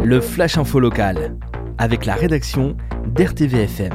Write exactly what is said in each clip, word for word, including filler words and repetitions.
le Flash Info local, avec la rédaction d'R T V F M.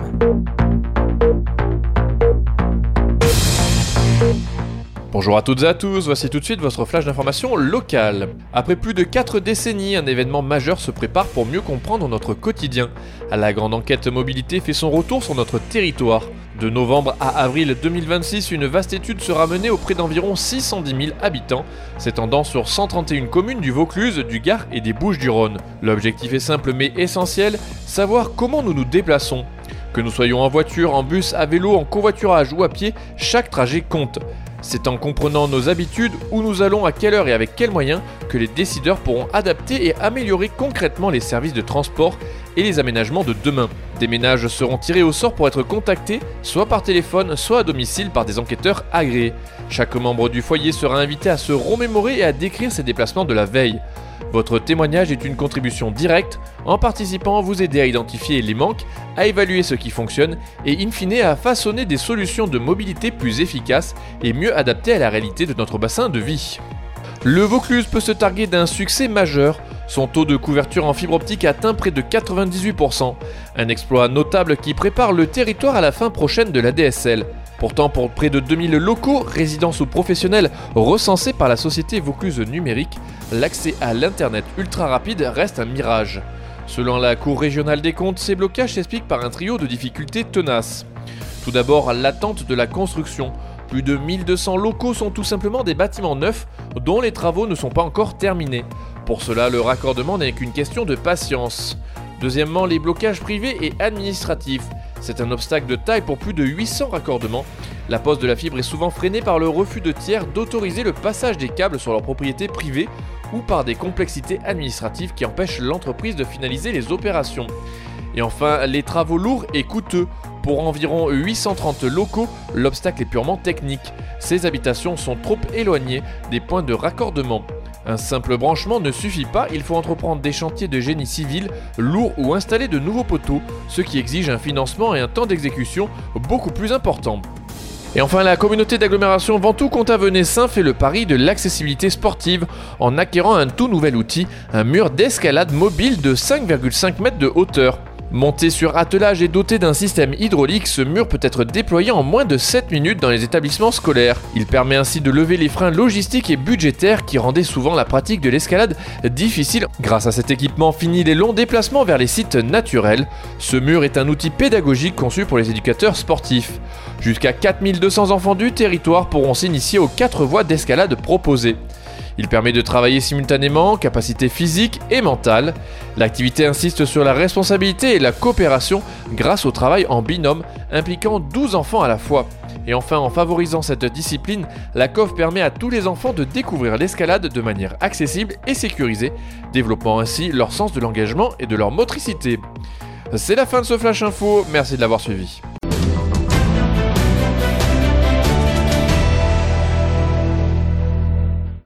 Bonjour à toutes et à tous, voici tout de suite votre flash d'information locale. Après plus de quatre décennies, un événement majeur se prépare pour mieux comprendre notre quotidien. La grande enquête mobilité fait son retour sur notre territoire. De novembre à avril deux mille vingt-six, une vaste étude sera menée auprès d'environ six cent dix mille habitants, s'étendant sur cent trente et une communes du Vaucluse, du Gard et des Bouches-du-Rhône. L'objectif est simple mais essentiel, savoir comment nous nous déplaçons. Que nous soyons en voiture, en bus, à vélo, en covoiturage ou à pied, chaque trajet compte. C'est en comprenant nos habitudes, où nous allons, à quelle heure et avec quels moyens, que les décideurs pourront adapter et améliorer concrètement les services de transport et les aménagements de demain. Des ménages seront tirés au sort pour être contactés, soit par téléphone, soit à domicile par des enquêteurs agréés. Chaque membre du foyer sera invité à se remémorer et à décrire ses déplacements de la veille. Votre témoignage est une contribution directe, en participant vous aider à identifier les manques, à évaluer ce qui fonctionne et in fine à façonner des solutions de mobilité plus efficaces et mieux adaptées à la réalité de notre bassin de vie. Le Vaucluse peut se targuer d'un succès majeur. Son taux de couverture en fibre optique atteint près de quatre-vingt-dix-huit pour cent, un exploit notable qui prépare le territoire à la fin prochaine de la D S L. Pourtant, pour près de deux mille locaux, résidences ou professionnels recensés par la société Vaucluse Numérique, l'accès à l'internet ultra rapide reste un mirage. Selon la Cour régionale des comptes, ces blocages s'expliquent par un trio de difficultés tenaces. Tout d'abord, l'attente de la construction. Plus de mille deux cents locaux sont tout simplement des bâtiments neufs dont les travaux ne sont pas encore terminés. Pour cela, le raccordement n'est qu'une question de patience. Deuxièmement, les blocages privés et administratifs. C'est un obstacle de taille pour plus de huit cents raccordements. La pose de la fibre est souvent freinée par le refus de tiers d'autoriser le passage des câbles sur leur propriété privée ou par des complexités administratives qui empêchent l'entreprise de finaliser les opérations. Et enfin, les travaux lourds et coûteux. Pour environ huit cent trente locaux, l'obstacle est purement technique. Ces habitations sont trop éloignées des points de raccordement. Un simple branchement ne suffit pas, il faut entreprendre des chantiers de génie civil lourds ou installer de nouveaux poteaux, ce qui exige un financement et un temps d'exécution beaucoup plus important. Et enfin, la communauté d'agglomération Ventoux-Contavenay-Saint fait le pari de l'accessibilité sportive en acquérant un tout nouvel outil, un mur d'escalade mobile de cinq virgule cinq mètres de hauteur. Monté sur attelage et doté d'un système hydraulique, ce mur peut être déployé en moins de sept minutes dans les établissements scolaires. Il permet ainsi de lever les freins logistiques et budgétaires qui rendaient souvent la pratique de l'escalade difficile. Grâce à cet équipement, fini les longs déplacements vers les sites naturels. Ce mur est un outil pédagogique conçu pour les éducateurs sportifs. Jusqu'à quatre mille deux cents enfants du territoire pourront s'initier aux quatre voies d'escalade proposées. Il permet de travailler simultanément, capacité physique et mentale. L'activité insiste sur la responsabilité et la coopération grâce au travail en binôme impliquant douze enfants à la fois. Et enfin, en favorisant cette discipline, la C O F permet à tous les enfants de découvrir l'escalade de manière accessible et sécurisée, développant ainsi leur sens de l'engagement et de leur motricité. C'est la fin de ce Flash Info, merci de l'avoir suivi.